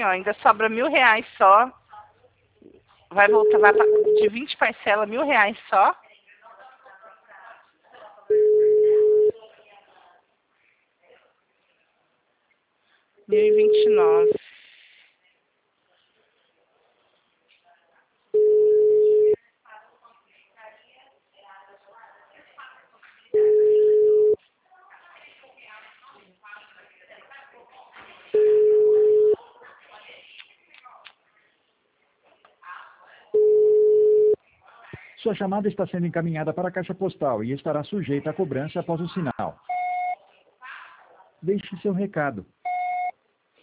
assim, ó, ainda sobra R$ 1.000 só. Vai voltar, de 20 parcelas, R$ 1.000 só. R$ 1.029. Sua chamada está sendo encaminhada para a caixa postal e estará sujeita a cobrança após o sinal. Deixe seu recado.